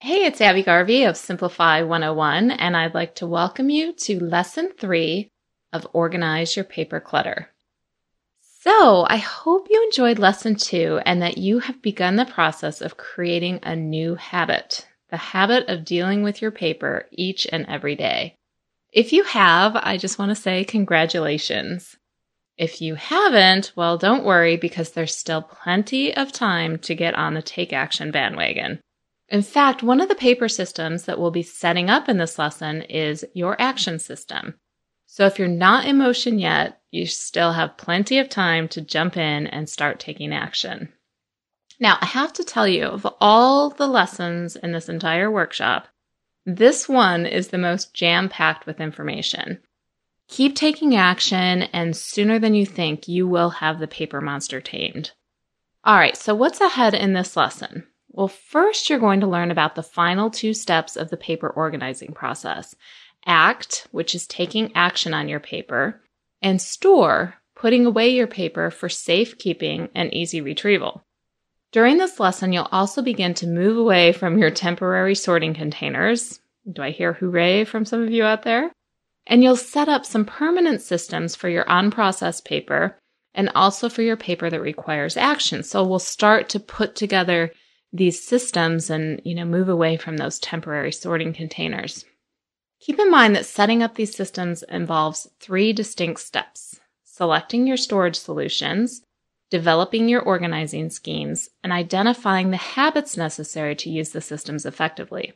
Hey, it's Abby Garvey of Simplify 101, and I'd like to welcome you to Lesson 3 of Organize Your Paper Clutter. So, I hope you enjoyed Lesson 2 and that you have begun the process of creating a new habit, the habit of dealing with your paper each and every day. If you have, I just want to say congratulations. If you haven't, well, don't worry because there's still plenty of time to get on the Take Action bandwagon. In fact, one of the paper systems that we'll be setting up in this lesson is your action system. So if you're not in motion yet, you still have plenty of time to jump in and start taking action. Now, I have to tell you, of all the lessons in this entire workshop, this one is the most jam-packed with information. Keep taking action, and sooner than you think, you will have the paper monster tamed. All right, so what's ahead in this lesson? Well, first you're going to learn about the final 2 steps of the paper organizing process. Act, which is taking action on your paper, and store, putting away your paper for safekeeping and easy retrieval. During this lesson, you'll also begin to move away from your temporary sorting containers. Do I hear hooray from some of you out there? And you'll set up some permanent systems for your unprocessed paper and also for your paper that requires action. So we'll start to put together these systems and, move away from those temporary sorting containers. Keep in mind that setting up these systems involves 3 distinct steps: selecting your storage solutions, developing your organizing schemes, and identifying the habits necessary to use the systems effectively.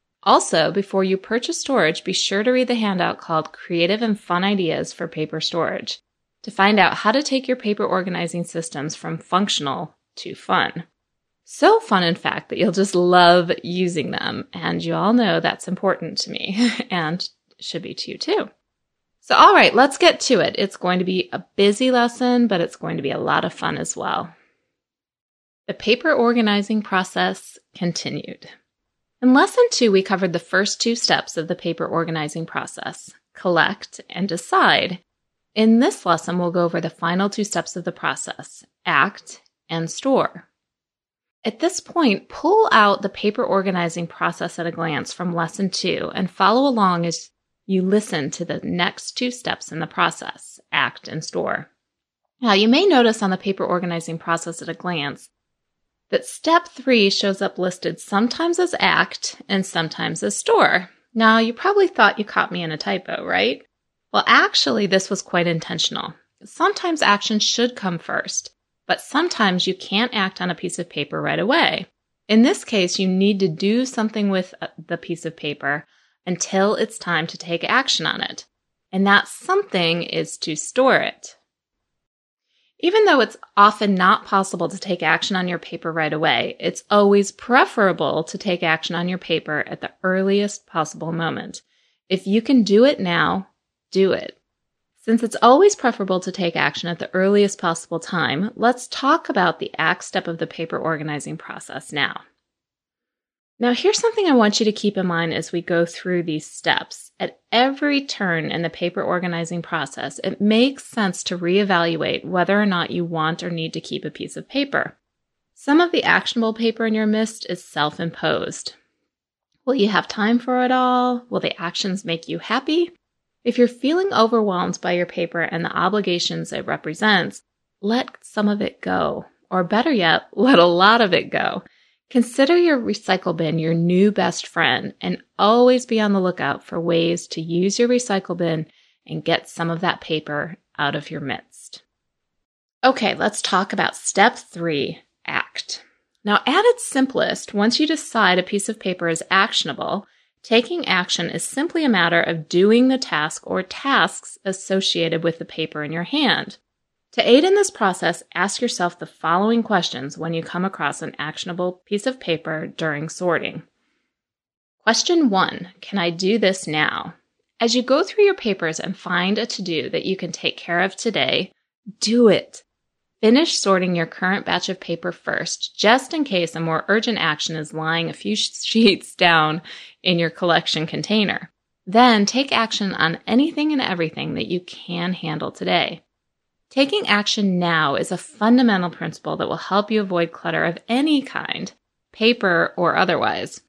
Also, before you purchase storage, be sure to read the handout called Creative and Fun Ideas for Paper Storage to find out how to take your paper organizing systems from functional to fun. So fun, in fact, that you'll just love using them. And you all know that's important to me and should be to you too. So, all right, let's get to it. It's going to be a busy lesson, but it's going to be a lot of fun as well. The paper organizing process continued. In Lesson 2, we covered the first 2 steps of the paper organizing process: collect and decide. In this lesson, we'll go over the final 2 steps of the process: act and store. At this point, pull out the paper organizing process at a glance from Lesson 2 and follow along as you listen to the next 2 steps in the process: act and store. Now, you may notice on the paper organizing process at a glance that step 3 shows up listed sometimes as act and sometimes as store. Now, you probably thought you caught me in a typo, right? Well, actually, this was quite intentional. Sometimes action should come first, but sometimes you can't act on a piece of paper right away. In this case, you need to do something with the piece of paper until it's time to take action on it. And that something is to store it. Even though it's often not possible to take action on your paper right away, it's always preferable to take action on your paper at the earliest possible moment. If you can do it now, do it. Since it's always preferable to take action at the earliest possible time, let's talk about the act step of the paper organizing process now. Now, here's something I want you to keep in mind as we go through these steps. At every turn in the paper organizing process, it makes sense to reevaluate whether or not you want or need to keep a piece of paper. Some of the actionable paper in your list is self-imposed. Will you have time for it all? Will the actions make you happy? If you're feeling overwhelmed by your paper and the obligations it represents, let some of it go. Or better yet, let a lot of it go. Consider your recycle bin your new best friend and always be on the lookout for ways to use your recycle bin and get some of that paper out of your midst. Okay, let's talk about step 3, act. Now, at its simplest, once you decide a piece of paper is actionable, taking action is simply a matter of doing the task or tasks associated with the paper in your hand. To aid in this process, ask yourself the following questions when you come across an actionable piece of paper during sorting. Question 1, can I do this now? As you go through your papers and find a to-do that you can take care of today, do it. Finish sorting your current batch of paper first, just in case a more urgent action is lying a few sheets down in your collection container. Then take action on anything and everything that you can handle today. Taking action now is a fundamental principle that will help you avoid clutter of any kind, paper or otherwise.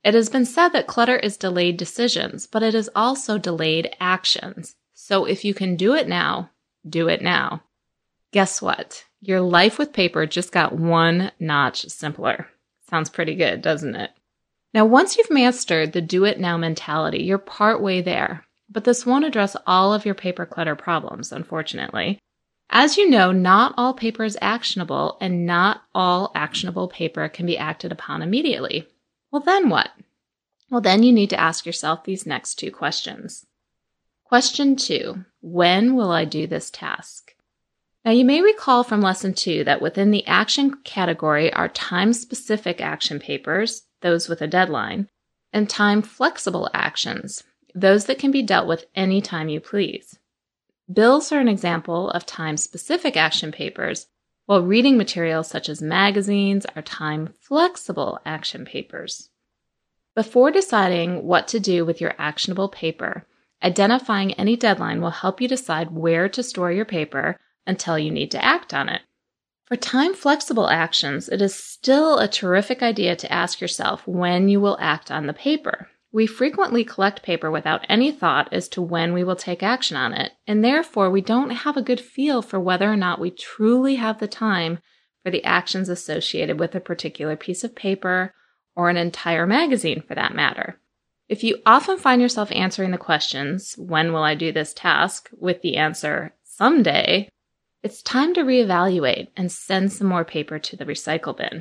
It has been said that clutter is delayed decisions, but it is also delayed actions. So if you can do it now, do it now. Guess what? Your life with paper just got one notch simpler. Sounds pretty good, doesn't it? Now, once you've mastered the do-it-now mentality, you're partway there. But this won't address all of your paper clutter problems, unfortunately. As you know, not all paper is actionable, and not all actionable paper can be acted upon immediately. Well, then what? Well, then you need to ask yourself these next two questions. Question 2, when will I do this task? Now, you may recall from Lesson 2 that within the action category are time-specific action papers, those with a deadline, and time-flexible actions, those that can be dealt with any time you please. Bills are an example of time-specific action papers, while reading materials such as magazines are time-flexible action papers. Before deciding what to do with your actionable paper, identifying any deadline will help you decide where to store your paper until you need to act on it. For time-flexible actions, it is still a terrific idea to ask yourself when you will act on the paper. We frequently collect paper without any thought as to when we will take action on it, and therefore we don't have a good feel for whether or not we truly have the time for the actions associated with a particular piece of paper or an entire magazine for that matter. If you often find yourself answering the questions, when will I do this task, with the answer, someday, it's time to reevaluate and send some more paper to the recycle bin.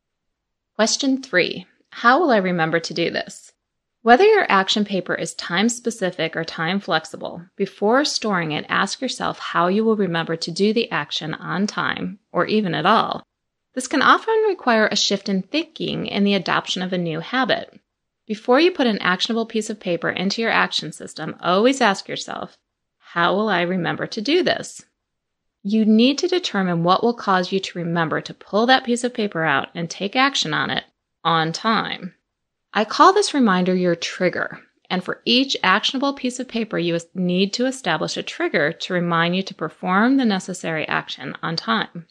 Question 3, how will I remember to do this? Whether your action paper is time-specific or time-flexible, before storing it, ask yourself how you will remember to do the action on time, or even at all. This can often require a shift in thinking and the adoption of a new habit. Before you put an actionable piece of paper into your action system, always ask yourself, how will I remember to do this? You need to determine what will cause you to remember to pull that piece of paper out and take action on it on time. I call this reminder your trigger, and for each actionable piece of paper, you need to establish a trigger to remind you to perform the necessary action on time.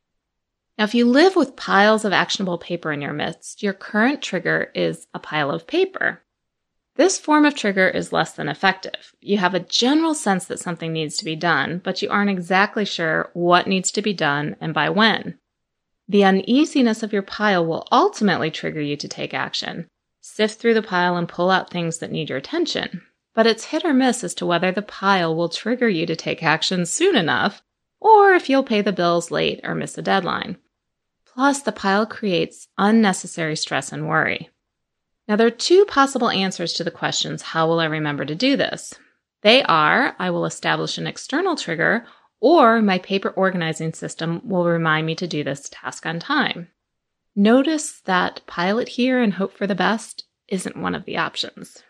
Now, if you live with piles of actionable paper in your midst, your current trigger is a pile of paper. This form of trigger is less than effective. You have a general sense that something needs to be done, but you aren't exactly sure what needs to be done and by when. The uneasiness of your pile will ultimately trigger you to take action. Sift through the pile and pull out things that need your attention, but it's hit or miss as to whether the pile will trigger you to take action soon enough, or if you'll pay the bills late or miss a deadline. Plus, the pile creates unnecessary stress and worry. Now, there are two possible answers to the questions, how will I remember to do this? They are, I will establish an external trigger, or my paper organizing system will remind me to do this task on time. Notice that pile it here and hope for the best isn't one of the options.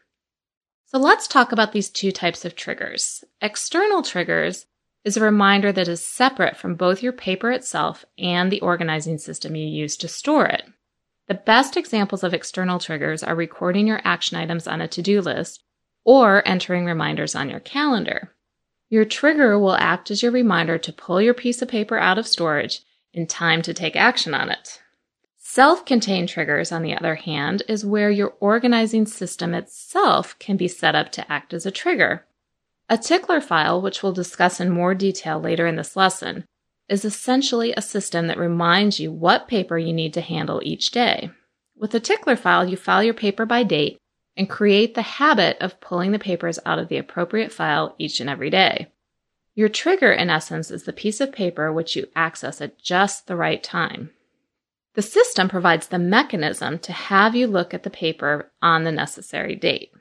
So let's talk about these two types of triggers. External triggers is a reminder that is separate from both your paper itself and the organizing system you use to store it. The best examples of external triggers are recording your action items on a to-do list or entering reminders on your calendar. Your trigger will act as your reminder to pull your piece of paper out of storage in time to take action on it. Self-contained triggers, on the other hand, is where your organizing system itself can be set up to act as a trigger. A tickler file, which we'll discuss in more detail later in this lesson, is essentially a system that reminds you what paper you need to handle each day. With a tickler file, you file your paper by date and create the habit of pulling the papers out of the appropriate file each and every day. Your trigger, in essence, is the piece of paper which you access at just the right time. The system provides the mechanism to have you look at the paper on the necessary date.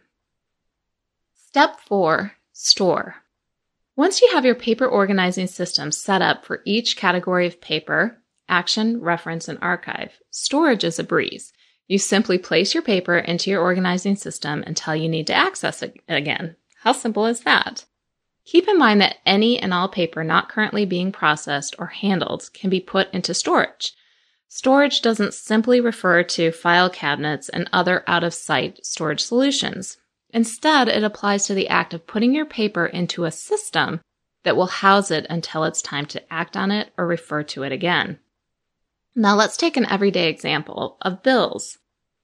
Step 4, store. Once you have your paper organizing system set up for each category of paper, action, reference, and archive, storage is a breeze. You simply place your paper into your organizing system until you need to access it again. How simple is that? Keep in mind that any and all paper not currently being processed or handled can be put into storage. Storage doesn't simply refer to file cabinets and other out-of-sight storage solutions. Instead, it applies to the act of putting your paper into a system that will house it until it's time to act on it or refer to it again. Now let's take an everyday example of bills.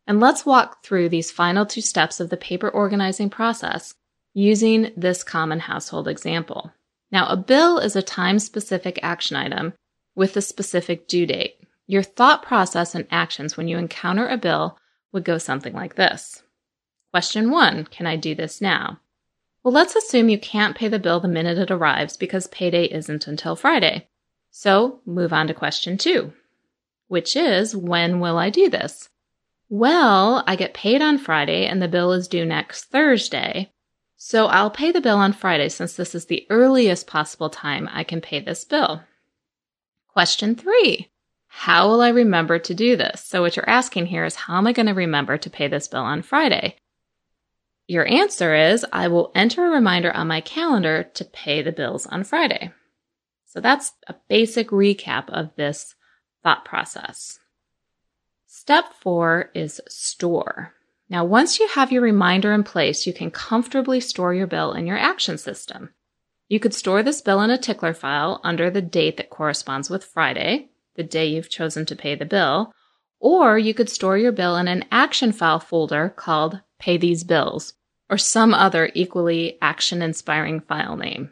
And let's walk through these final 2 steps of the paper organizing process using this common household example. Now, a bill is a time-specific action item with a specific due date. Your thought process and actions when you encounter a bill would go something like this. Question 1, can I do this now? Well, let's assume you can't pay the bill the minute it arrives because payday isn't until Friday. So move on to question 2, which is, when will I do this? Well, I get paid on Friday and the bill is due next Thursday. So I'll pay the bill on Friday since this is the earliest possible time I can pay this bill. Question 3, how will I remember to do this? So what you're asking here is, how am I going to remember to pay this bill on Friday? Your answer is, I will enter a reminder on my calendar to pay the bills on Friday. So that's a basic recap of this thought process. Step 4 is store. Now, once you have your reminder in place, you can comfortably store your bill in your action system. You could store this bill in a tickler file under the date that corresponds with Friday, the day you've chosen to pay the bill, or you could store your bill in an action file folder called Pay These Bills, or some other equally action-inspiring file name.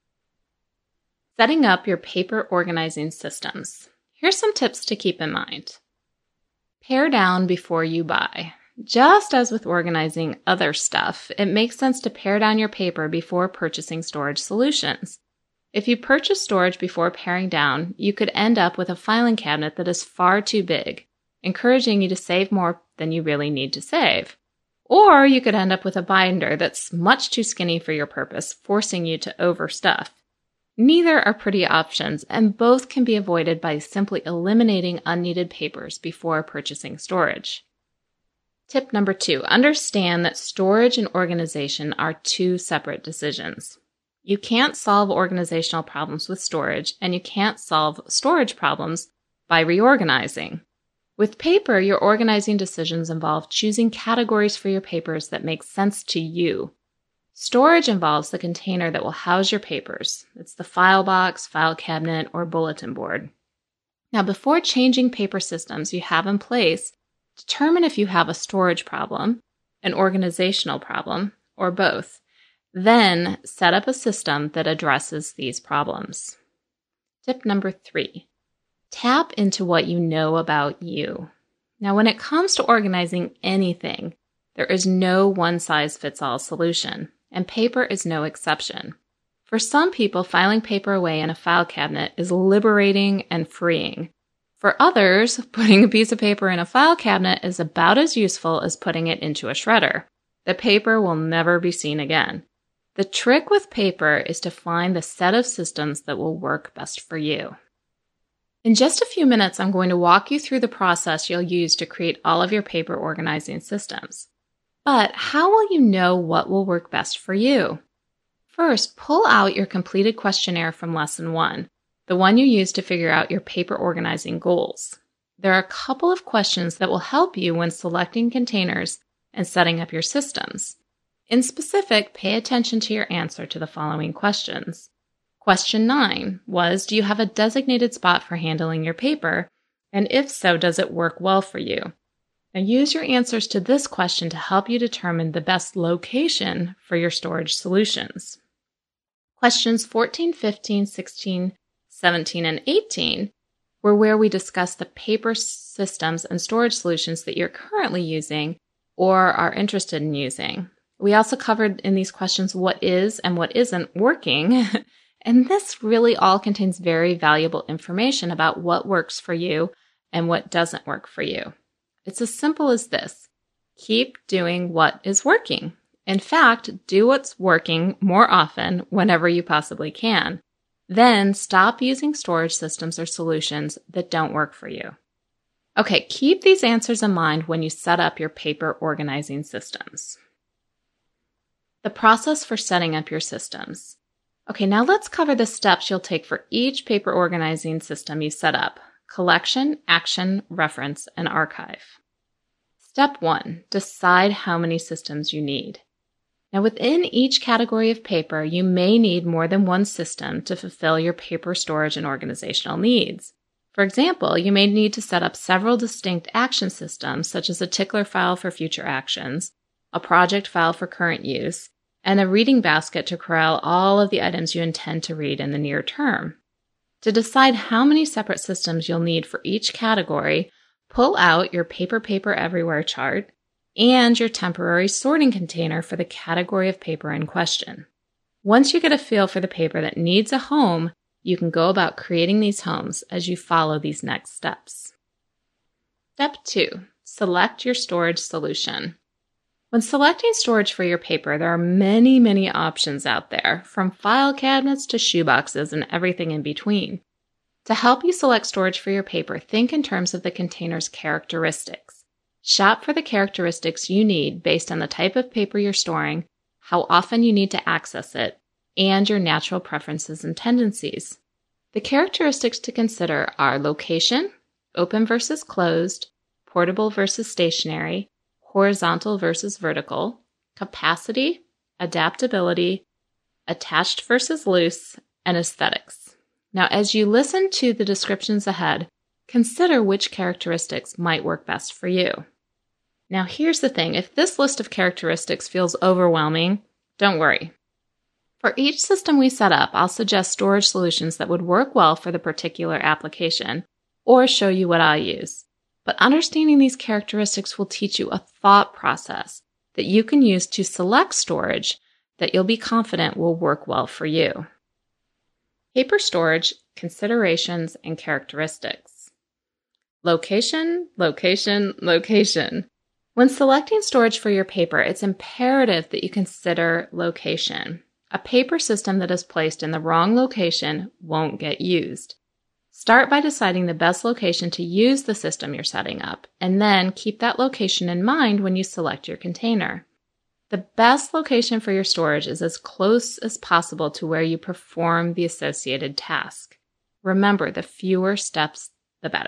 Setting up your paper organizing systems. Here's some tips to keep in mind. Pare down before you buy. Just as with organizing other stuff, it makes sense to pare down your paper before purchasing storage solutions. If you purchase storage before paring down, you could end up with a filing cabinet that is far too big, encouraging you to save more than you really need to save. Or you could end up with a binder that's much too skinny for your purpose, forcing you to overstuff. Neither are pretty options, and both can be avoided by simply eliminating unneeded papers before purchasing storage. Tip number 2, understand that storage and organization are 2 separate decisions. You can't solve organizational problems with storage, and you can't solve storage problems by reorganizing. With paper, your organizing decisions involve choosing categories for your papers that make sense to you. Storage involves the container that will house your papers. It's the file box, file cabinet, or bulletin board. Now, before changing paper systems you have in place, determine if you have a storage problem, an organizational problem, or both. Then set up a system that addresses these problems. Tip number 3. Tap into what you know about you. Now, when it comes to organizing anything, there is no one-size-fits-all solution, and paper is no exception. For some people, filing paper away in a file cabinet is liberating and freeing. For others, putting a piece of paper in a file cabinet is about as useful as putting it into a shredder. The paper will never be seen again. The trick with paper is to find the set of systems that will work best for you. In just a few minutes, I'm going to walk you through the process you'll use to create all of your paper organizing systems. But how will you know what will work best for you? First, pull out your completed questionnaire from Lesson 1, the one you used to figure out your paper organizing goals. There are a couple of questions that will help you when selecting containers and setting up your systems. In specific, pay attention to your answer to the following questions. Question 9 was, do you have a designated spot for handling your paper? And if so, does it work well for you? Now use your answers to this question to help you determine the best location for your storage solutions. Questions 14, 15, 16, 17, and 18 were where we discussed the paper systems and storage solutions that you're currently using or are interested in using. We also covered in these questions what is and what isn't working. And this really all contains very valuable information about what works for you and what doesn't work for you. It's as simple as this. Keep doing what is working. In fact, do what's working more often whenever you possibly can. Then stop using storage systems or solutions that don't work for you. Okay, keep these answers in mind when you set up your paper organizing systems. The process for setting up your systems. Okay, now let's cover the steps you'll take for each paper organizing system you set up: collection, action, reference, and archive. Step 1, decide how many systems you need. Now within each category of paper, you may need more than one system to fulfill your paper storage and organizational needs. For example, you may need to set up several distinct action systems, such as a tickler file for future actions, a project file for current use, and a reading basket to corral all of the items you intend to read in the near term. To decide how many separate systems you'll need for each category, pull out your paper everywhere chart and your temporary sorting container for the category of paper in question. Once you get a feel for the paper that needs a home, you can go about creating these homes as you follow these next steps. Step 2. Select your storage solution. When selecting storage for your paper, there are many options out there, from file cabinets to shoeboxes and everything in between. To help you select storage for your paper, think in terms of the container's characteristics. Shop for the characteristics you need based on the type of paper you're storing, how often you need to access it, and your natural preferences and tendencies. The characteristics to consider are location, open versus closed, portable versus stationary, horizontal versus vertical, capacity, adaptability, attached versus loose, and aesthetics. Now, as you listen to the descriptions ahead, consider which characteristics might work best for you. Now, here's the thing. If this list of characteristics feels overwhelming, don't worry. For each system we set up, I'll suggest storage solutions that would work well for the particular application, or show you what I use. But understanding these characteristics will teach you a thought process that you can use to select storage that you'll be confident will work well for you. Paper storage, considerations, and characteristics. Location. When selecting storage for your paper, it's imperative that you consider location. A paper system that is placed in the wrong location won't get used. Start by deciding the best location to use the system you're setting up, and then keep that location in mind when you select your container. The best location for your storage is as close as possible to where you perform the associated task. Remember, the fewer steps, the better.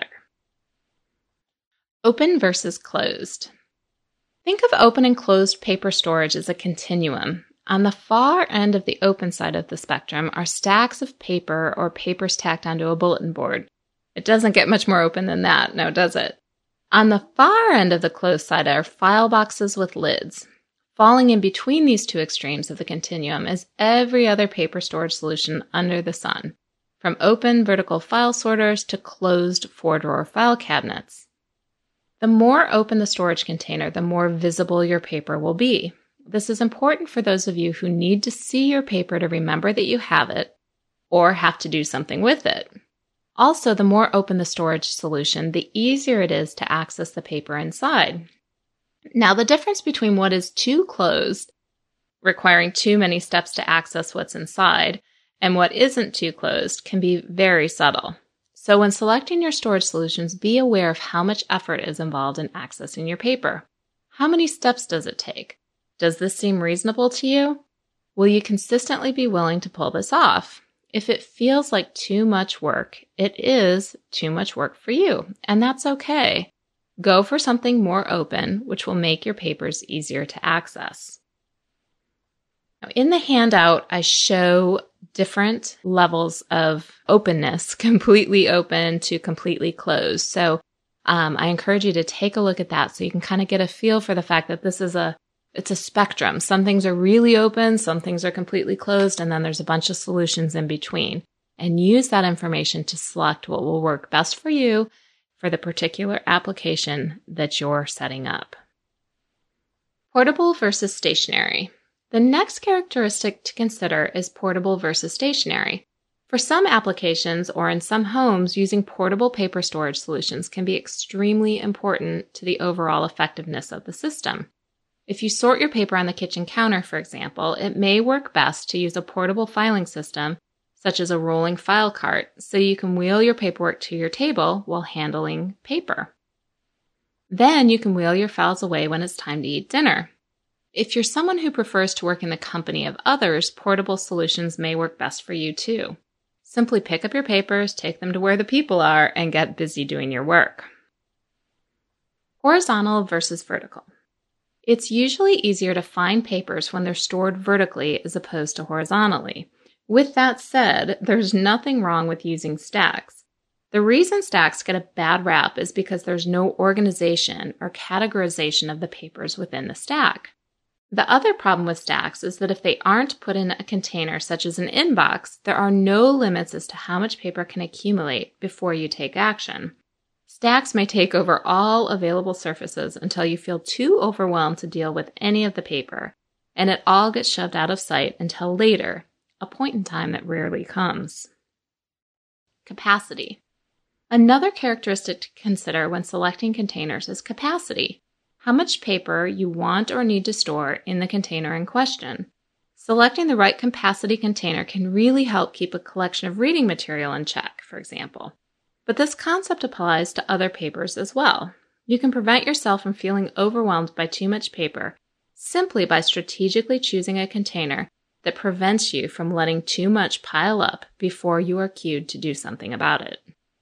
Open versus closed. Think of open and closed paper storage as a continuum. On the far end of the open side of the spectrum are stacks of paper or papers tacked onto a bulletin board. It doesn't get much more open than that, now does it? On the far end of the closed side are file boxes with lids. Falling in between these two extremes of the continuum is every other paper storage solution under the sun, from open vertical file sorters to closed 4-drawer file cabinets. The more open the storage container, the more visible your paper will be. This is important for those of you who need to see your paper to remember that you have it or have to do something with it. Also, the more open the storage solution, the easier it is to access the paper inside. Now, the difference between what is too closed, requiring too many steps to access what's inside, and what isn't too closed can be very subtle. So when selecting your storage solutions, be aware of how much effort is involved in accessing your paper. How many steps does it take? Does this seem reasonable to you? Will you consistently be willing to pull this off? If it feels like too much work, it is too much work for you, and that's okay. Go for something more open, which will make your papers easier to access. Now, in the handout, I show different levels of openness, completely open to completely closed. So I encourage you to take a look at that so you can kind of get a feel for the fact that this is it's a spectrum. Some things are really open, some things are completely closed, and then there's a bunch of solutions in between. And use that information to select what will work best for you for the particular application that you're setting up. Portable versus stationary. The next characteristic to consider is portable versus stationary. For some applications or in some homes, using portable paper storage solutions can be extremely important to the overall effectiveness of the system. If you sort your paper on the kitchen counter, for example, it may work best to use a portable filing system, such as a rolling file cart, so you can wheel your paperwork to your table while handling paper. Then you can wheel your files away when it's time to eat dinner. If you're someone who prefers to work in the company of others, portable solutions may work best for you too. Simply pick up your papers, take them to where the people are, and get busy doing your work. Horizontal versus vertical. It's usually easier to find papers when they're stored vertically as opposed to horizontally. With that said, there's nothing wrong with using stacks. The reason stacks get a bad rap is because there's no organization or categorization of the papers within the stack. The other problem with stacks is that if they aren't put in a container such as an inbox, there are no limits as to how much paper can accumulate before you take action. Stacks may take over all available surfaces until you feel too overwhelmed to deal with any of the paper, and it all gets shoved out of sight until later, a point in time that rarely comes. Capacity. Another characteristic to consider when selecting containers is capacity. How much paper you want or need to store in the container in question. Selecting the right capacity container can really help keep a collection of reading material in check, for example. But this concept applies to other papers as well. You can prevent yourself from feeling overwhelmed by too much paper simply by strategically choosing a container that prevents you from letting too much pile up before you are cued to do something about it.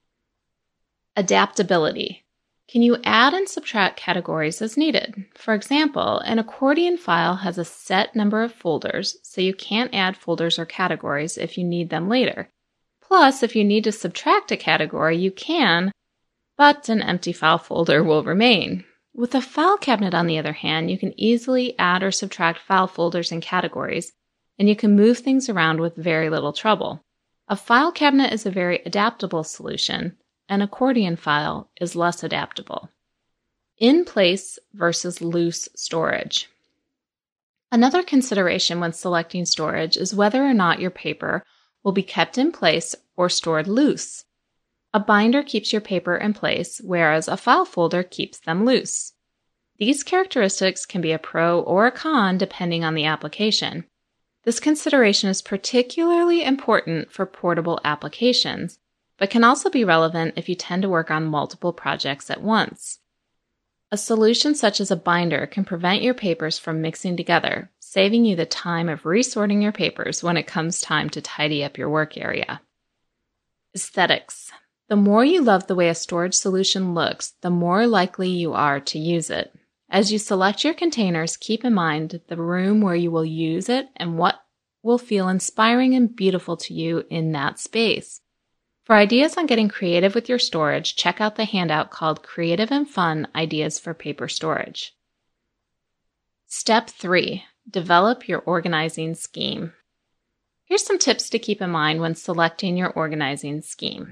Adaptability. Can you add and subtract categories as needed? For example, an accordion file has a set number of folders, so you can't add folders or categories if you need them later. Plus, if you need to subtract a category, you can, but an empty file folder will remain. With a file cabinet, on the other hand, you can easily add or subtract file folders and categories, and you can move things around with very little trouble. A file cabinet is a very adaptable solution. An accordion file is less adaptable. In place versus loose storage. Another consideration when selecting storage is whether or not your paper will be kept in place or stored loose. A binder keeps your paper in place, whereas a file folder keeps them loose. These characteristics can be a pro or a con depending on the application. This consideration is particularly important for portable applications, but can also be relevant if you tend to work on multiple projects at once. A solution such as a binder can prevent your papers from mixing together, saving you the time of resorting your papers when it comes time to tidy up your work area. Aesthetics. The more you love the way a storage solution looks, the more likely you are to use it. As you select your containers, keep in mind the room where you will use it and what will feel inspiring and beautiful to you in that space. For ideas on getting creative with your storage, check out the handout called Creative and Fun Ideas for Paper Storage. Step 3. Develop your organizing scheme. Here's some tips to keep in mind when selecting your organizing scheme.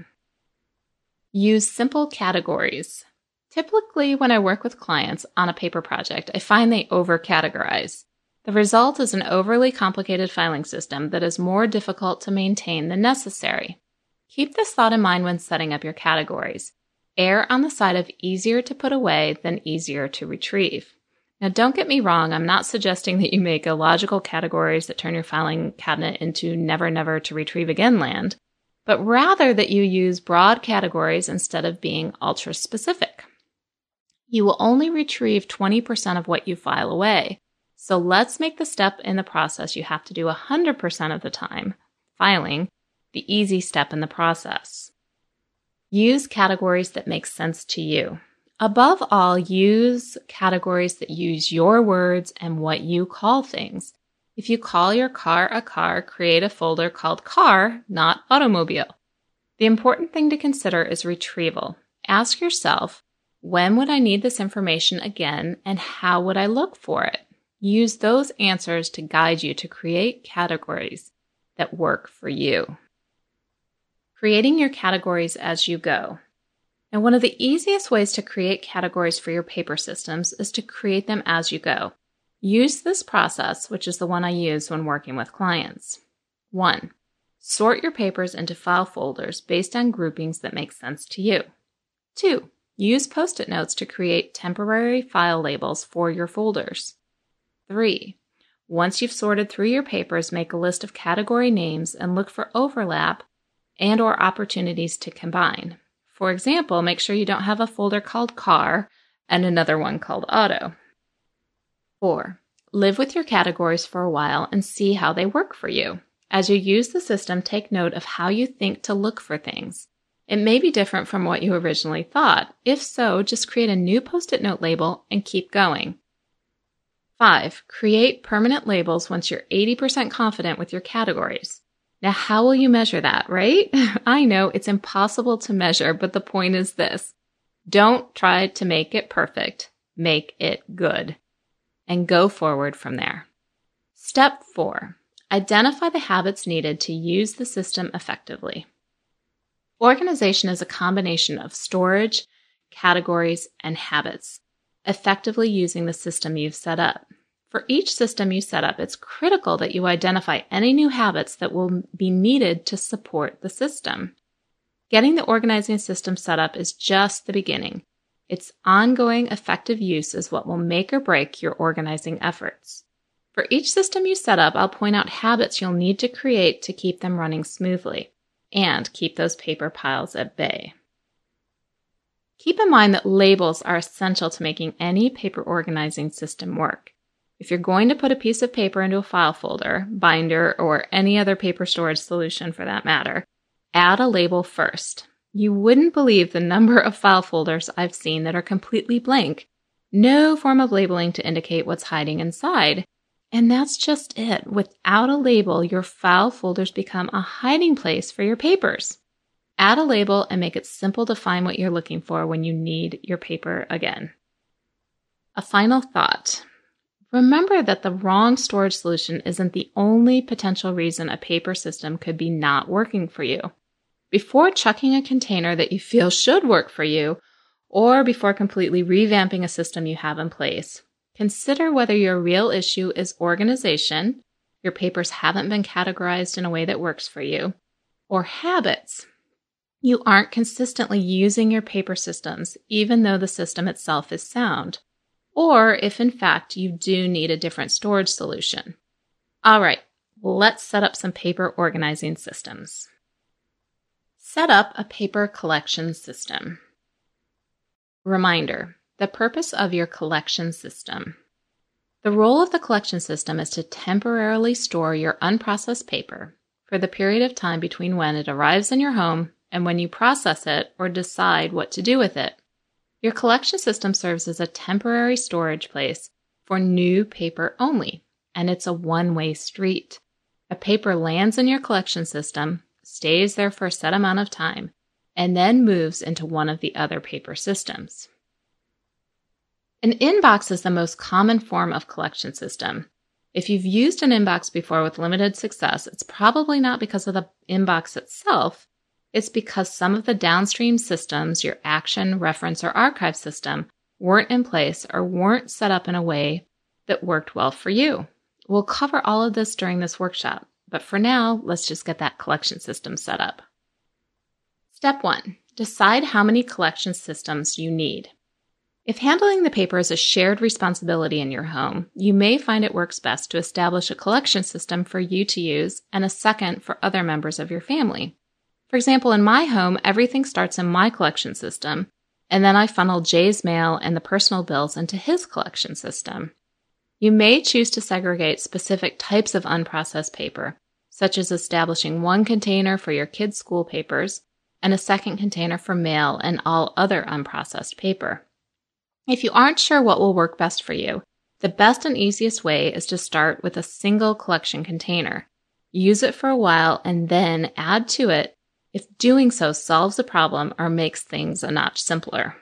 Use simple categories. Typically, when I work with clients on a paper project, I find they over-categorize. The result is an overly complicated filing system that is more difficult to maintain than necessary. Keep this thought in mind when setting up your categories. Err on the side of easier to put away than easier to retrieve. Now, don't get me wrong, I'm not suggesting that you make illogical categories that turn your filing cabinet into never, never to retrieve again land, but rather that you use broad categories instead of being ultra-specific. You will only retrieve 20% of what you file away, so let's make the step in the process you have to do 100% of the time, filing, the easy step in the process. Use categories that make sense to you. Above all, use categories that use your words and what you call things. If you call your car a car, create a folder called car, not automobile. The important thing to consider is retrieval. Ask yourself, when would I need this information again and how would I look for it? Use those answers to guide you to create categories that work for you. Creating your categories as you go. And one of the easiest ways to create categories for your paper systems is to create them as you go. Use this process, which is the one I use when working with clients. 1. Sort your papers into file folders based on groupings that make sense to you. 2. Use Post-it notes to create temporary file labels for your folders. 3. Once you've sorted through your papers, make a list of category names and look for overlap and/or opportunities to combine. For example, make sure you don't have a folder called car and another one called auto. 4. Live with your categories for a while and see how they work for you. As you use the system, take note of how you think to look for things. It may be different from what you originally thought. If so, just create a new Post-it note label and keep going. 5. Create permanent labels once you're 80% confident with your categories. Now, how will you measure that, right? I know it's impossible to measure, but the point is this. Don't try to make it perfect. Make it good. And go forward from there. Step 4. Identify the habits needed to use the system effectively. Organization is a combination of storage, categories, and habits, effectively using the system you've set up. For each system you set up, it's critical that you identify any new habits that will be needed to support the system. Getting the organizing system set up is just the beginning. Its ongoing effective use is what will make or break your organizing efforts. For each system you set up, I'll point out habits you'll need to create to keep them running smoothly and keep those paper piles at bay. Keep in mind that labels are essential to making any paper organizing system work. If you're going to put a piece of paper into a file folder, binder, or any other paper storage solution for that matter, add a label first. You wouldn't believe the number of file folders I've seen that are completely blank. No form of labeling to indicate what's hiding inside. And that's just it. Without a label, your file folders become a hiding place for your papers. Add a label and make it simple to find what you're looking for when you need your paper again. A final thought. Remember that the wrong storage solution isn't the only potential reason a paper system could be not working for you. Before chucking a container that you feel should work for you, or before completely revamping a system you have in place, consider whether your real issue is organization, your papers haven't been categorized in a way that works for you, or habits. You aren't consistently using your paper systems, even though the system itself is sound. Or if in fact you do need a different storage solution. All right, let's set up some paper organizing systems. Set up a paper collection system. Reminder, the purpose of your collection system. The role of the collection system is to temporarily store your unprocessed paper for the period of time between when it arrives in your home and when you process it or decide what to do with it. Your collection system serves as a temporary storage place for new paper only, and it's a one-way street. A paper lands in your collection system, stays there for a set amount of time, and then moves into one of the other paper systems. An inbox is the most common form of collection system. If you've used an inbox before with limited success, it's probably not because of the inbox itself. It's because some of the downstream systems, your action, reference, or archive system, weren't in place or weren't set up in a way that worked well for you. We'll cover all of this during this workshop, but for now, let's just get that collection system set up. Step 1. Decide how many collection systems you need. If handling the paper is a shared responsibility in your home, you may find it works best to establish a collection system for you to use and a second for other members of your family. For example, in my home, everything starts in my collection system, and then I funnel Jay's mail and the personal bills into his collection system. You may choose to segregate specific types of unprocessed paper, such as establishing one container for your kids' school papers and a second container for mail and all other unprocessed paper. If you aren't sure what will work best for you, the best and easiest way is to start with a single collection container. Use it for a while and then add to it if doing so solves a problem or makes things a notch simpler.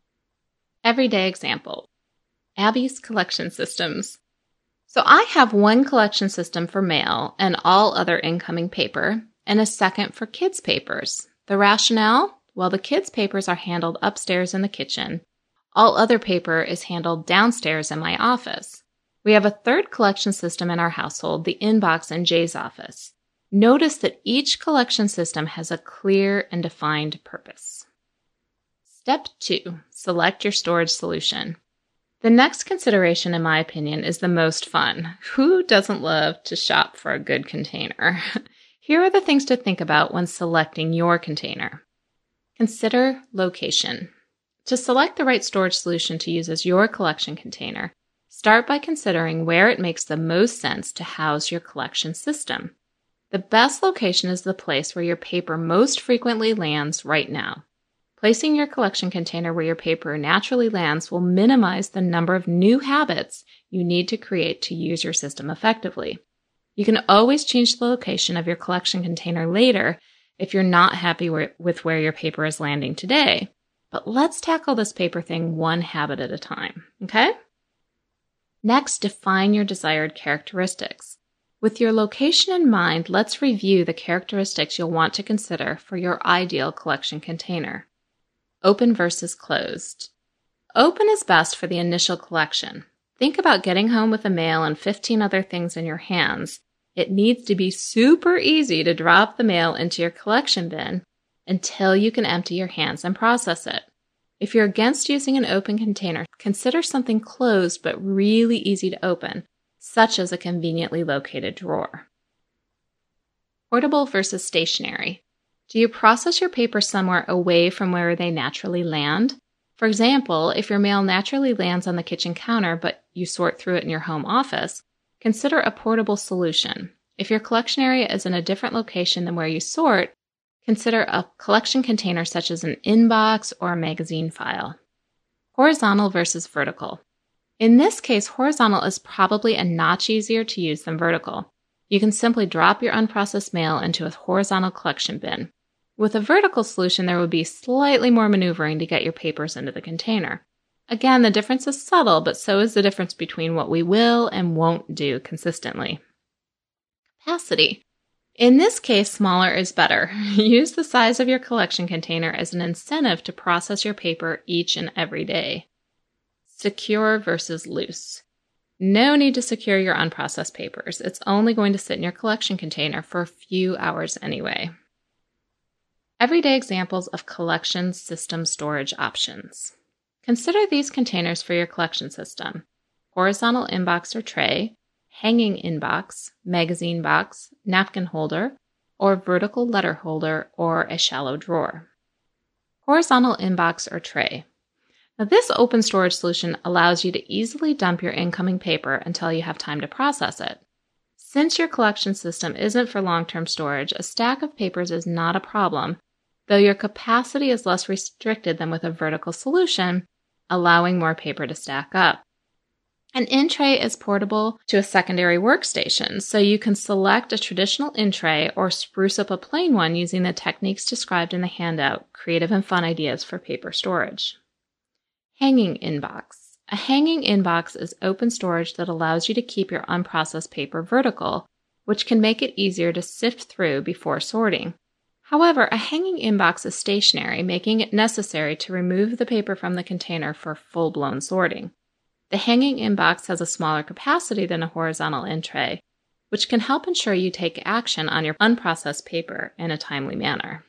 Everyday example. Abby's collection systems. So I have one collection system for mail and all other incoming paper, and a second for kids' papers. The rationale? Well, the kids' papers are handled upstairs in the kitchen. All other paper is handled downstairs in my office. We have a third collection system in our household, the inbox in Jay's office. Notice that each collection system has a clear and defined purpose. Step 2. Select your storage solution. The next consideration, in my opinion, is the most fun. Who doesn't love to shop for a good container? Here are the things to think about when selecting your container. Consider location. To select the right storage solution to use as your collection container, start by considering where it makes the most sense to house your collection system. The best location is the place where your paper most frequently lands right now. Placing your collection container where your paper naturally lands will minimize the number of new habits you need to create to use your system effectively. You can always change the location of your collection container later if you're not happy with where your paper is landing today. But let's tackle this paper thing one habit at a time, okay? Next, define your desired characteristics. With your location in mind, let's review the characteristics you'll want to consider for your ideal collection container. Open versus closed. Open is best for the initial collection. Think about getting home with the mail and 15 other things in your hands. It needs to be super easy to drop the mail into your collection bin until you can empty your hands and process it. If you're against using an open container, consider something closed but really easy to open, such as a conveniently located drawer. Portable versus stationary. Do you process your paper somewhere away from where they naturally land? For example, if your mail naturally lands on the kitchen counter but you sort through it in your home office, consider a portable solution. If your collection area is in a different location than where you sort, consider a collection container such as an inbox or a magazine file. Horizontal versus vertical. In this case, horizontal is probably a notch easier to use than vertical. You can simply drop your unprocessed mail into a horizontal collection bin. With a vertical solution, there would be slightly more maneuvering to get your papers into the container. Again, the difference is subtle, but so is the difference between what we will and won't do consistently. Capacity. In this case, smaller is better. Use the size of your collection container as an incentive to process your paper each and every day. Secure versus loose. No need to secure your unprocessed papers. It's only going to sit in your collection container for a few hours anyway. Everyday examples of collection system storage options. Consider these containers for your collection system: horizontal inbox or tray, hanging inbox, magazine box, napkin holder, or vertical letter holder or a shallow drawer. Horizontal inbox or tray. Now, this open storage solution allows you to easily dump your incoming paper until you have time to process it. Since your collection system isn't for long-term storage, a stack of papers is not a problem, though your capacity is less restricted than with a vertical solution, allowing more paper to stack up. An in-tray is portable to a secondary workstation, so you can select a traditional in-tray or spruce up a plain one using the techniques described in the handout, Creative and Fun Ideas for Paper Storage. Hanging inbox. A hanging inbox is open storage that allows you to keep your unprocessed paper vertical, which can make it easier to sift through before sorting. However, a hanging inbox is stationary, making it necessary to remove the paper from the container for full-blown sorting. The hanging inbox has a smaller capacity than a horizontal in-tray, which can help ensure you take action on your unprocessed paper in a timely manner.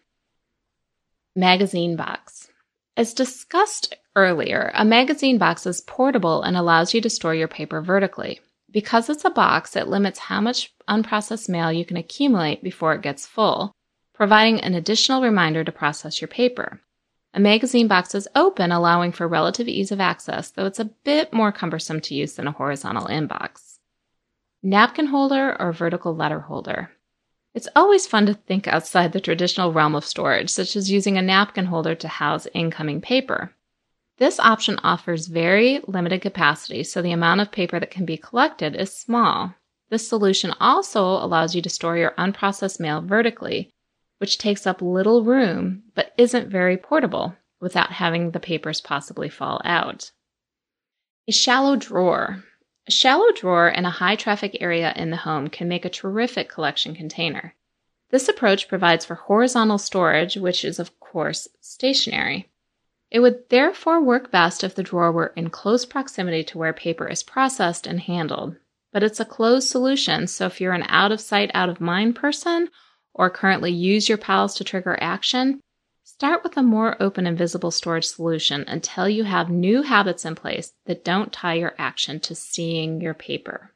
Magazine box. As discussed earlier, a magazine box is portable and allows you to store your paper vertically. Because it's a box, it limits how much unprocessed mail you can accumulate before it gets full, providing an additional reminder to process your paper. A magazine box is open, allowing for relative ease of access, though it's a bit more cumbersome to use than a horizontal inbox. Napkin holder or vertical letter holder. It's always fun to think outside the traditional realm of storage, such as using a napkin holder to house incoming paper. This option offers very limited capacity, so the amount of paper that can be collected is small. This solution also allows you to store your unprocessed mail vertically, which takes up little room but isn't very portable without having the papers possibly fall out. A shallow drawer. A shallow drawer in a high-traffic area in the home can make a terrific collection container. This approach provides for horizontal storage, which is, of course, stationary. It would therefore work best if the drawer were in close proximity to where paper is processed and handled. But it's a closed solution, so if you're an out-of-sight, out-of-mind person or currently use your pals to trigger action, start with a more open and visible storage solution until you have new habits in place that don't tie your action to seeing your paper.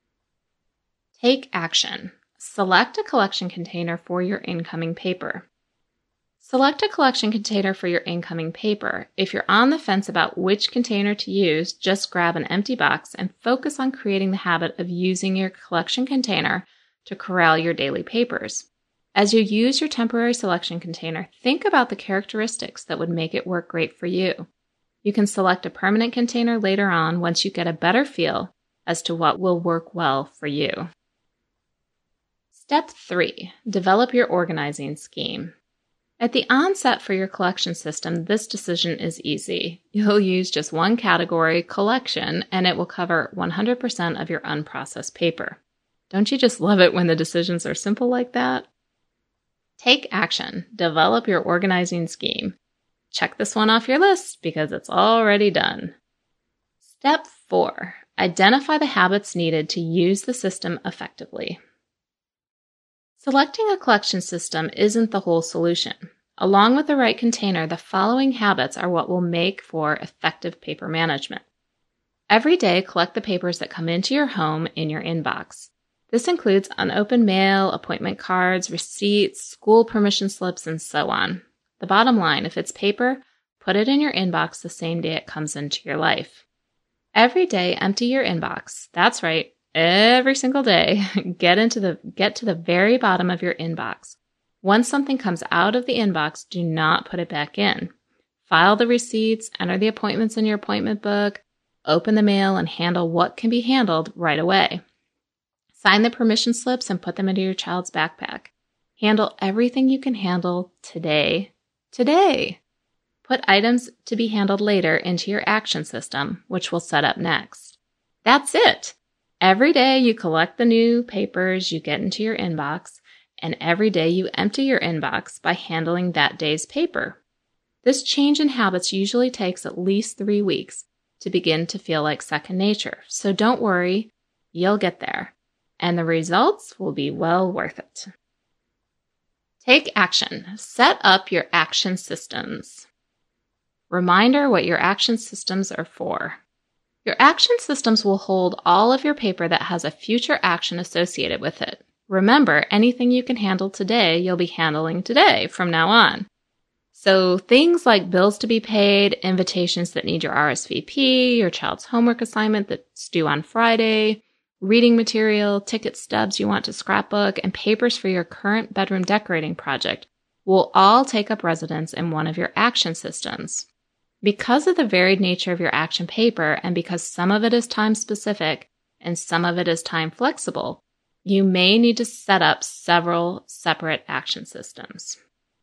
Take action. Select a collection container for your incoming paper. Select a collection container for your incoming paper. If you're on the fence about which container to use, just grab an empty box and focus on creating the habit of using your collection container to corral your daily papers. As you use your temporary selection container, think about the characteristics that would make it work great for you. You can select a permanent container later on once you get a better feel as to what will work well for you. Step 3, develop your organizing scheme. At the onset for your collection system, this decision is easy. You'll use just one category, collection, and it will cover 100% of your unprocessed paper. Don't you just love it when the decisions are simple like that? Take action. Develop your organizing scheme. Check this one off your list because it's already done. Step 4, identify the habits needed to use the system effectively. Selecting a collection system isn't the whole solution. Along with the right container, the following habits are what will make for effective paper management. Every day, collect the papers that come into your home in your inbox. This includes unopened mail, appointment cards, receipts, school permission slips, and so on. The bottom line, if it's paper, put it in your inbox the same day it comes into your life. Every day, empty your inbox. That's right. Every single day, get to the very bottom of your inbox. Once something comes out of the inbox, do not put it back in. File the receipts, enter the appointments in your appointment book, open the mail, and handle what can be handled right away. Sign the permission slips and put them into your child's backpack. Handle everything you can handle today. Put items to be handled later into your action system, which we'll set up next. That's it. Every day you collect the new papers you get into your inbox, and every day you empty your inbox by handling that day's paper. This change in habits usually takes at least 3 weeks to begin to feel like second nature, so don't worry, you'll get there, and the results will be well worth it. Take action. Set up your action systems. Reminder what your action systems are for. Your action systems will hold all of your paper that has a future action associated with it. Remember, anything you can handle today, you'll be handling today from now on. So things like bills to be paid, invitations that need your RSVP, your child's homework assignment that's due on Friday, reading material, ticket stubs you want to scrapbook, and papers for your current bedroom decorating project will all take up residence in one of your action systems. Because of the varied nature of your action paper and because some of it is time specific and some of it is time flexible, you may need to set up several separate action systems.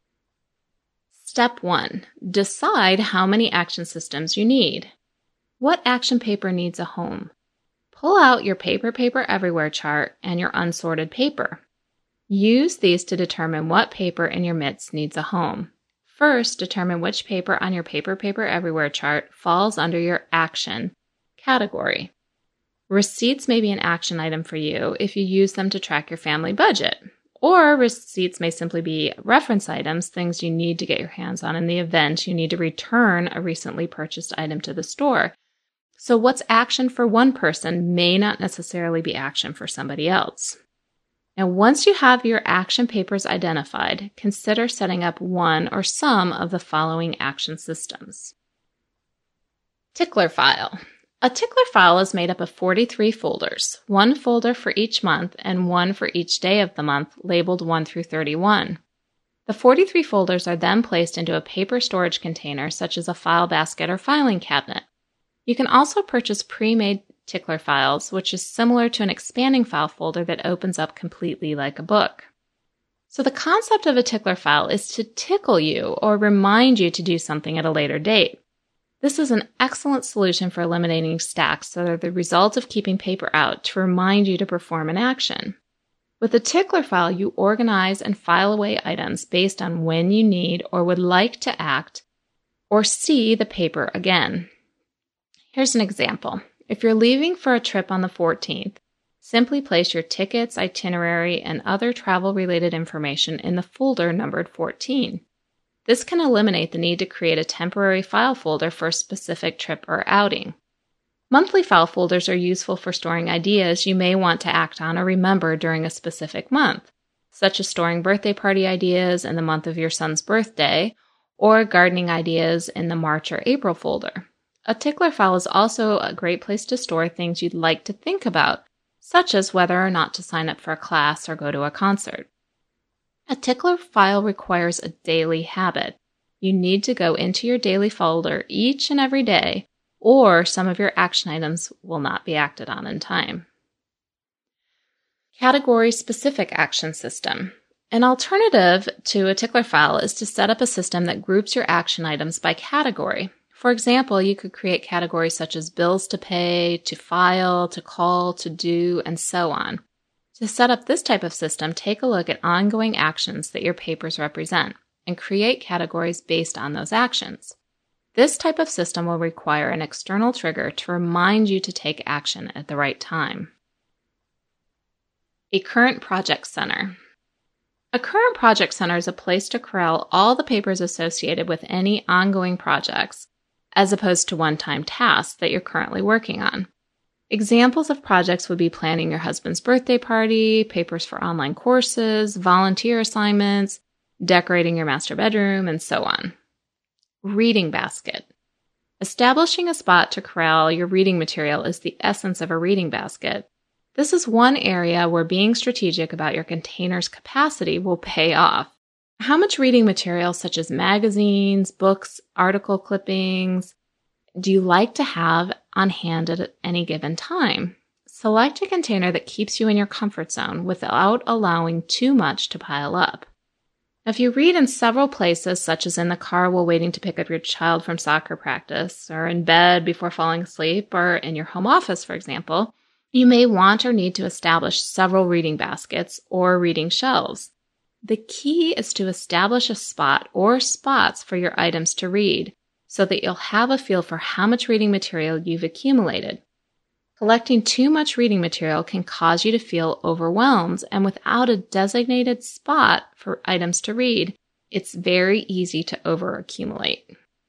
Step 1. Decide how many action systems you need. What action paper needs a home? Pull out your paper everywhere chart and your unsorted paper. Use these to determine what paper in your midst needs a home. First, determine which paper on your paper everywhere chart falls under your action category. Receipts may be an action item for you if you use them to track your family budget. Or receipts may simply be reference items, things you need to get your hands on in the event you need to return a recently purchased item to the store. So what's action for one person may not necessarily be action for somebody else. Now, once you have your action papers identified, consider setting up one or some of the following action systems. Tickler file. A tickler file is made up of 43 folders, one folder for each month and one for each day of the month, labeled 1 through 31. The 43 folders are then placed into a paper storage container, such as a file basket or filing cabinet. You can also purchase pre-made tickler files, which is similar to an expanding file folder that opens up completely like a book. So the concept of a tickler file is to tickle you or remind you to do something at a later date. This is an excellent solution for eliminating stacks that are the result of keeping paper out to remind you to perform an action. With a tickler file, you organize and file away items based on when you need or would like to act or see the paper again. Here's an example. If you're leaving for a trip on the 14th, simply place your tickets, itinerary, and other travel-related information in the folder numbered 14. This can eliminate the need to create a temporary file folder for a specific trip or outing. Monthly file folders are useful for storing ideas you may want to act on or remember during a specific month, such as storing birthday party ideas in the month of your son's birthday, or gardening ideas in the March or April folder. A tickler file is also a great place to store things you'd like to think about, such as whether or not to sign up for a class or go to a concert. A tickler file requires a daily habit. You need to go into your daily folder each and every day, or some of your action items will not be acted on in time. Category-specific action system. An alternative to a tickler file is to set up a system that groups your action items by category. For example, you could create categories such as bills to pay, to file, to call, to do, and so on. To set up this type of system, take a look at ongoing actions that your papers represent and create categories based on those actions. This type of system will require an external trigger to remind you to take action at the right time. A current project center. A current project center is a place to corral all the papers associated with any ongoing projects, as opposed to one-time tasks that you're currently working on. Examples of projects would be planning your husband's birthday party, papers for online courses, volunteer assignments, decorating your master bedroom, and so on. Reading basket. Establishing a spot to corral your reading material is the essence of a reading basket. This is one area where being strategic about your container's capacity will pay off. How much reading material, such as magazines, books, article clippings, do you like to have on hand at any given time? Select a container that keeps you in your comfort zone without allowing too much to pile up. If you read in several places, such as in the car while waiting to pick up your child from soccer practice, or in bed before falling asleep, or in your home office, for example, you may want or need to establish several reading baskets or reading shelves. The key is to establish a spot or spots for your items to read so that you'll have a feel for how much reading material you've accumulated. Collecting too much reading material can cause you to feel overwhelmed, and without a designated spot for items to read, it's very easy to overaccumulate.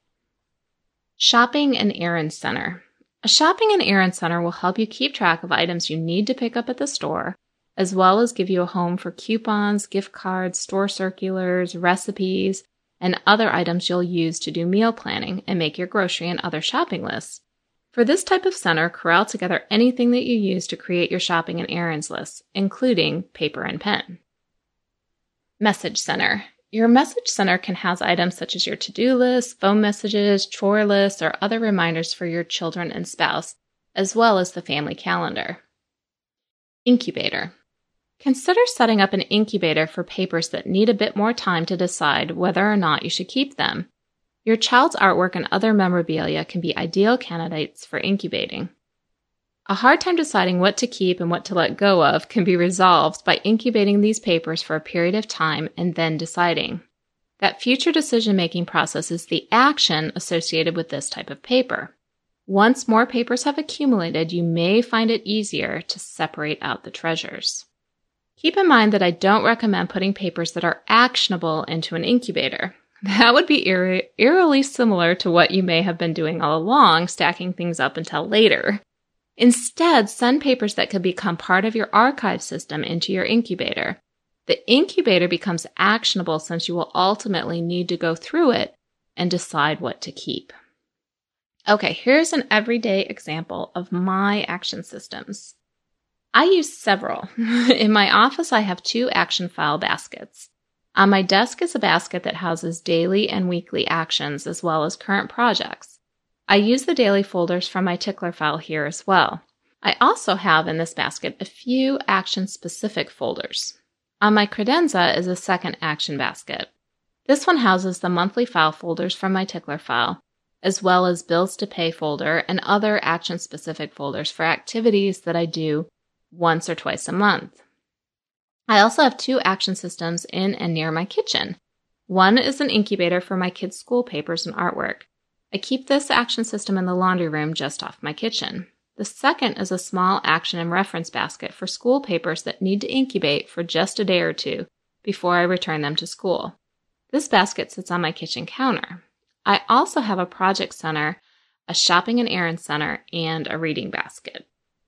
Shopping and errand center. A shopping and errand center will help you keep track of items you need to pick up at the store, as well as give you a home for coupons, gift cards, store circulars, recipes, and other items you'll use to do meal planning and make your grocery and other shopping lists. For this type of center, corral together anything that you use to create your shopping and errands lists, including paper and pen. Message center. Your message center can house items such as your to-do list, phone messages, chore lists, or other reminders for your children and spouse, as well as the family calendar. Incubator. Consider setting up an incubator for papers that need a bit more time to decide whether or not you should keep them. Your child's artwork and other memorabilia can be ideal candidates for incubating. A hard time deciding what to keep and what to let go of can be resolved by incubating these papers for a period of time and then deciding. That future decision-making process is the action associated with this type of paper. Once more papers have accumulated, you may find it easier to separate out the treasures. Keep in mind that I don't recommend putting papers that are actionable into an incubator. That would be eerily similar to what you may have been doing all along, stacking things up until later. Instead, send papers that could become part of your archive system into your incubator. The incubator becomes actionable since you will ultimately need to go through it and decide what to keep. Okay, here's an everyday example of my action systems. I use several. In my office, I have 2 action file baskets. On my desk is a basket that houses daily and weekly actions as well as current projects. I use the daily folders from my tickler file here as well. I also have in this basket a few action-specific folders. On my credenza is a second action basket. This one houses the monthly file folders from my tickler file, as well as bills to pay folder and other action-specific folders for activities that I do once or twice a month. I also have 2 action systems in and near my kitchen. One is an incubator for my kids' school papers and artwork. I keep this action system in the laundry room just off my kitchen. The second is a small action and reference basket for school papers that need to incubate for just a day or 2 before I return them to school. This basket sits on my kitchen counter. I also have a project center, a shopping and errand center, and a reading basket.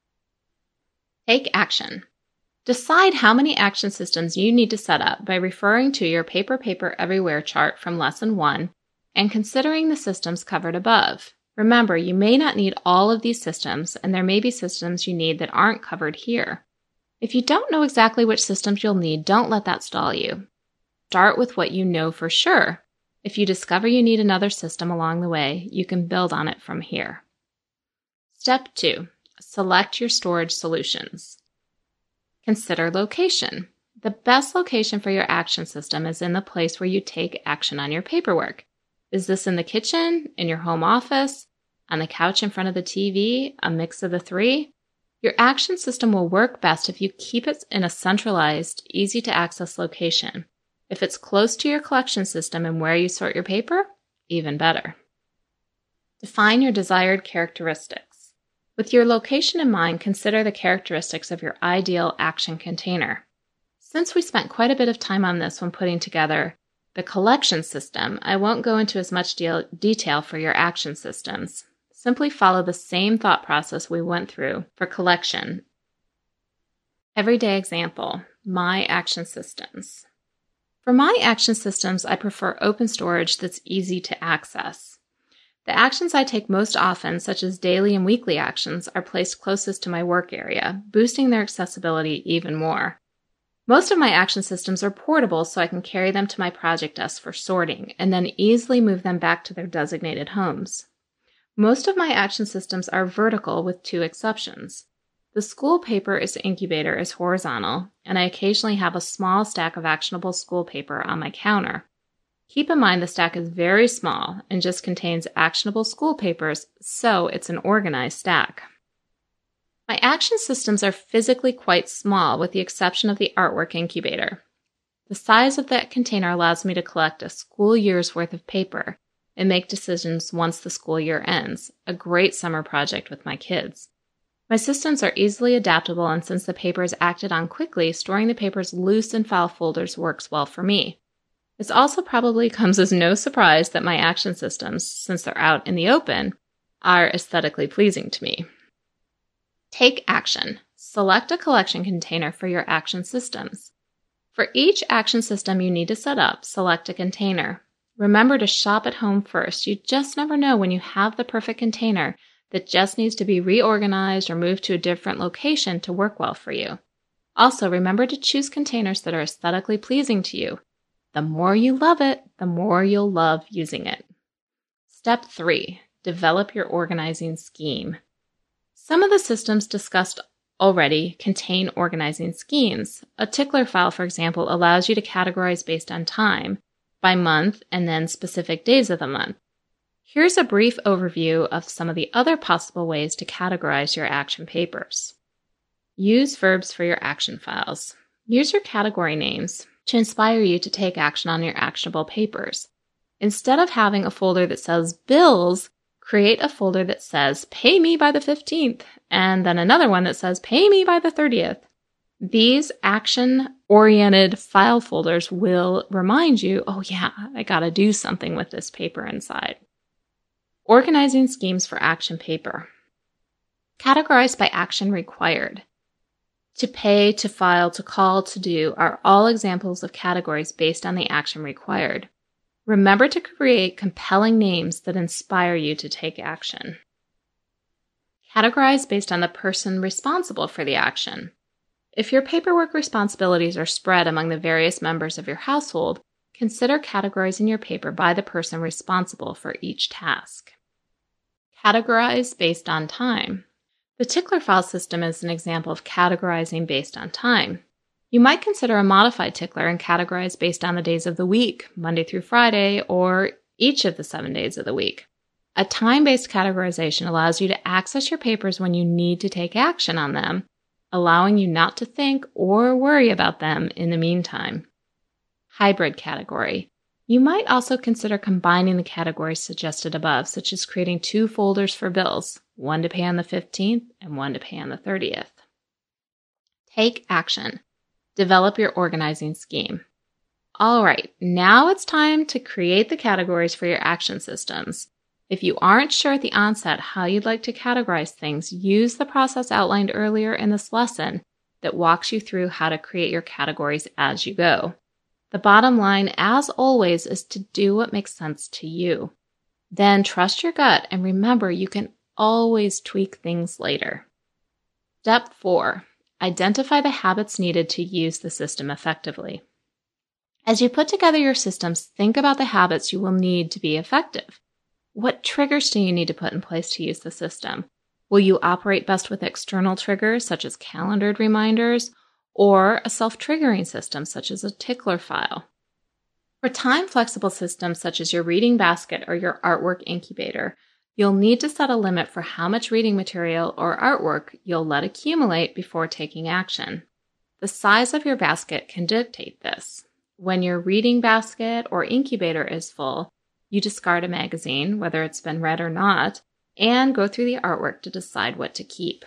Take action. Decide how many action systems you need to set up by referring to your Paper Everywhere chart from Lesson 1 and considering the systems covered above. Remember, you may not need all of these systems, and there may be systems you need that aren't covered here. If you don't know exactly which systems you'll need, don't let that stall you. Start with what you know for sure. If you discover you need another system along the way, you can build on it from here. Step 2. Select your storage solutions. Consider location. The best location for your action system is in the place where you take action on your paperwork. Is this in the kitchen, in your home office, on the couch in front of the TV, a mix of the three? Your action system will work best if you keep it in a centralized, easy-to-access location. If it's close to your collection system and where you sort your paper, even better. Define your desired characteristics. With your location in mind, consider the characteristics of your ideal action container. Since we spent quite a bit of time on this when putting together the collection system, I won't go into as much detail for your action systems. Simply follow the same thought process we went through for collection. Everyday example, my action systems. For my action systems, I prefer open storage that's easy to access. The actions I take most often, such as daily and weekly actions, are placed closest to my work area, boosting their accessibility even more. Most of my action systems are portable, so I can carry them to my project desk for sorting and then easily move them back to their designated homes. Most of my action systems are vertical with two exceptions. The school paper incubator is horizontal, and I occasionally have a small stack of actionable school paper on my counter. Keep in mind the stack is very small and just contains actionable school papers, so it's an organized stack. My action systems are physically quite small, with the exception of the artwork incubator. The size of that container allows me to collect a school year's worth of paper and make decisions once the school year ends, a great summer project with my kids. My systems are easily adaptable, and since the paper is acted on quickly, storing the papers loose in file folders works well for me. This also probably comes as no surprise that my action systems, since they're out in the open, are aesthetically pleasing to me. Take action. Select a collection container for your action systems. For each action system you need to set up, select a container. Remember to shop at home first. You just never know when you have the perfect container that just needs to be reorganized or moved to a different location to work well for you. Also, remember to choose containers that are aesthetically pleasing to you. The more you love it, the more you'll love using it. Step 3. Develop your organizing scheme. Some of the systems discussed already contain organizing schemes. A tickler file, for example, allows you to categorize based on time, by month, and then specific days of the month. Here's a brief overview of some of the other possible ways to categorize your action papers. Use verbs for your action files. Use your category names to inspire you to take action on your actionable papers. Instead of having a folder that says bills, create a folder that says pay me by the 15th, and then another one that says pay me by the 30th. These action-oriented file folders will remind you, oh yeah, I gotta do something with this paper inside. Organizing schemes for action paper. Categorized by action required. To pay, to file, to call, to do are all examples of categories based on the action required. Remember to create compelling names that inspire you to take action. Categorize based on the person responsible for the action. If your paperwork responsibilities are spread among the various members of your household, consider categorizing your paper by the person responsible for each task. Categorize based on time. The tickler file system is an example of categorizing based on time. You might consider a modified tickler and categorize based on the days of the week, Monday through Friday, or each of the 7 days of the week. A time-based categorization allows you to access your papers when you need to take action on them, allowing you not to think or worry about them in the meantime. Hybrid category. You might also consider combining the categories suggested above, such as creating 2 folders for bills, one to pay on the 15th and one to pay on the 30th. Take action. Develop your organizing scheme. All right, now it's time to create the categories for your action systems. If you aren't sure at the onset how you'd like to categorize things, use the process outlined earlier in this lesson that walks you through how to create your categories as you go. The bottom line, as always, is to do what makes sense to you. Then trust your gut and remember you can always tweak things later. Step 4. Identify the habits needed to use the system effectively. As you put together your systems, think about the habits you will need to be effective. What triggers do you need to put in place to use the system? Will you operate best with external triggers such as calendared reminders, or a self-triggering system such as a tickler file. For time-flexible systems such as your reading basket or your artwork incubator, you'll need to set a limit for how much reading material or artwork you'll let accumulate before taking action. The size of your basket can dictate this. When your reading basket or incubator is full, you discard a magazine, whether it's been read or not, and go through the artwork to decide what to keep.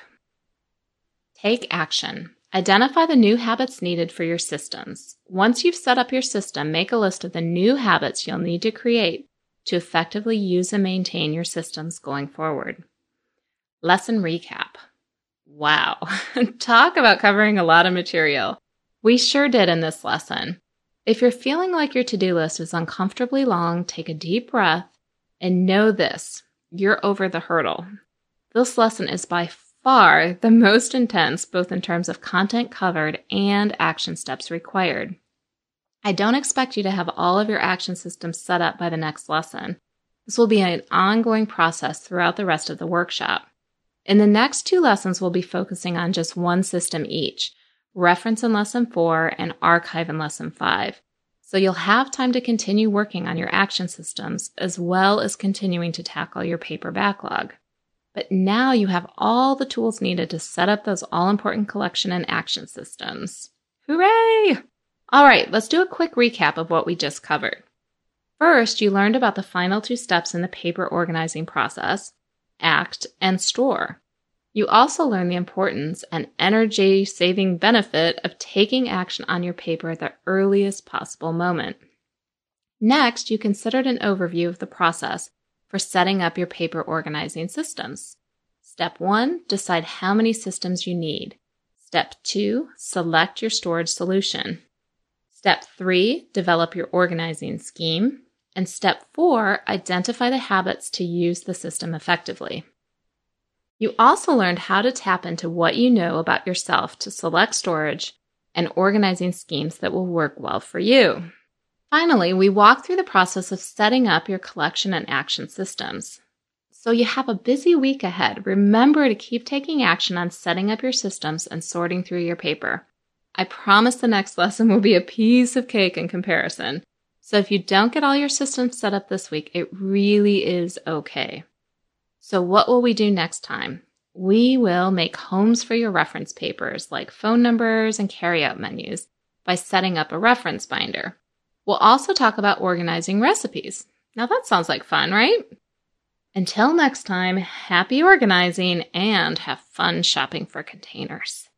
Take action. Identify the new habits needed for your systems. Once you've set up your system, make a list of the new habits you'll need to create to effectively use and maintain your systems going forward. Lesson recap. Wow, talk about covering a lot of material. We sure did in this lesson. If you're feeling like your to-do list is uncomfortably long, take a deep breath and know this, you're over the hurdle. This lesson is by far the most intense, both in terms of content covered and action steps required. I don't expect you to have all of your action systems set up by the next lesson. This will be an ongoing process throughout the rest of the workshop. In the next 2 lessons, we'll be focusing on just one system each, reference in Lesson 4 and archive in Lesson 5. So you'll have time to continue working on your action systems as well as continuing to tackle your paper backlog. But now you have all the tools needed to set up those all-important collection and action systems. Hooray! All right, let's do a quick recap of what we just covered. First, you learned about the final 2 steps in the paper organizing process, act and store. You also learned the importance and energy-saving benefit of taking action on your paper at the earliest possible moment. Next, you considered an overview of the process for setting up your paper organizing systems. Step 1, decide how many systems you need. Step 2, select your storage solution. Step 3, develop your organizing scheme. And step 4, identify the habits to use the system effectively. You also learned how to tap into what you know about yourself to select storage and organizing schemes that will work well for you. Finally, we walked through the process of setting up your collection and action systems. So you have a busy week ahead. Remember to keep taking action on setting up your systems and sorting through your paper. I promise the next lesson will be a piece of cake in comparison. So if you don't get all your systems set up this week, it really is okay. So what will we do next time? We will make homes for your reference papers like phone numbers and carryout menus by setting up a reference binder. We'll also talk about organizing recipes. Now that sounds like fun, right? Until next time, happy organizing and have fun shopping for containers.